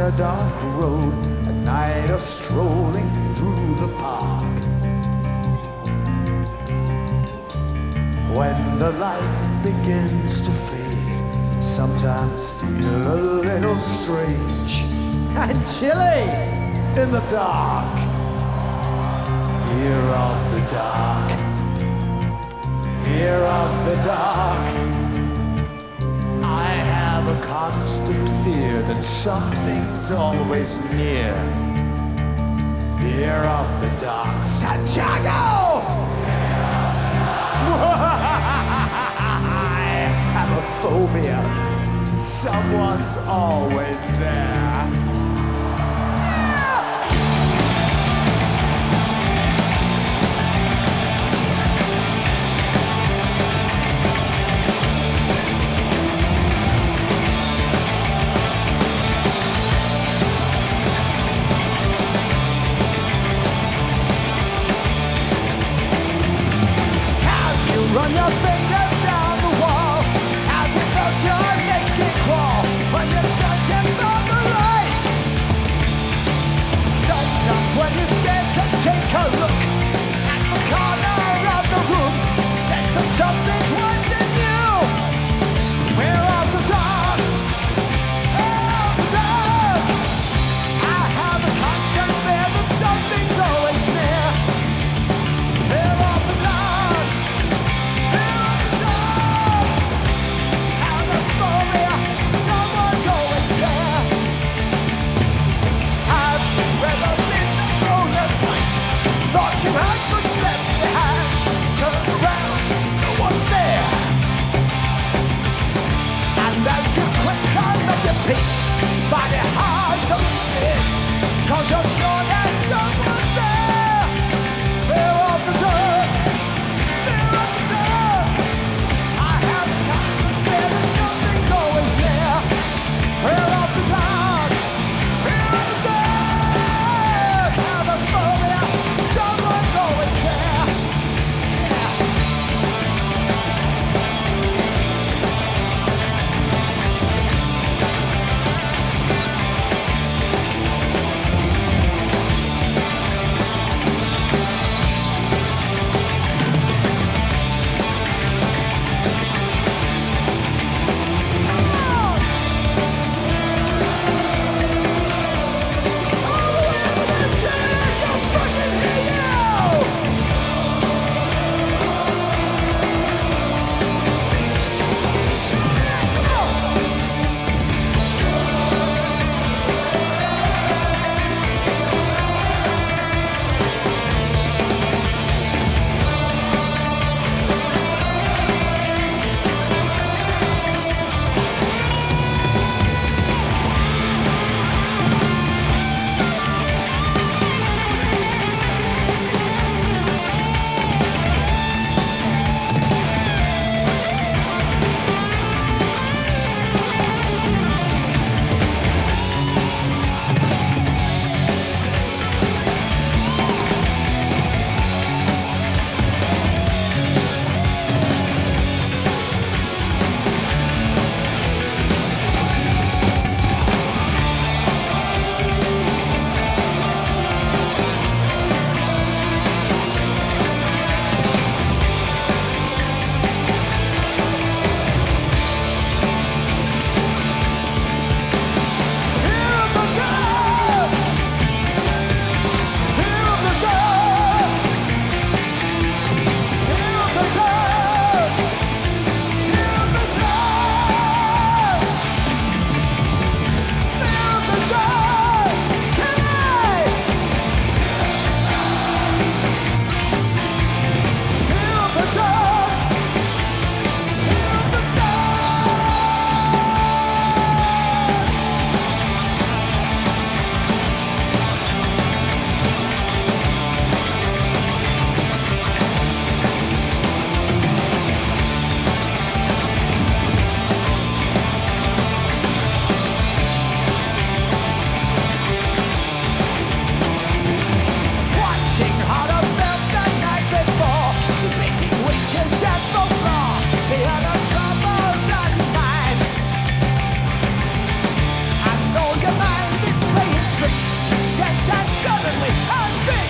a dark road, a night of strolling through the park. When the light begins to fade, sometimes feel a little strange and chilly in the dark. Fear of the dark, fear of the dark. I have a constant fear that something's always near. Fear of the dark, Santiago! I have a phobia. Someone's always there. Run your fingers down the wall, and without your legs can crawl when you're searching for the light. Sometimes when you're scared to take a look at the corner of the room, sense that something's watching you. We're of the dark, we're of the dark. I have a constant fear that something's always near. We're of the dark. The suddenly has been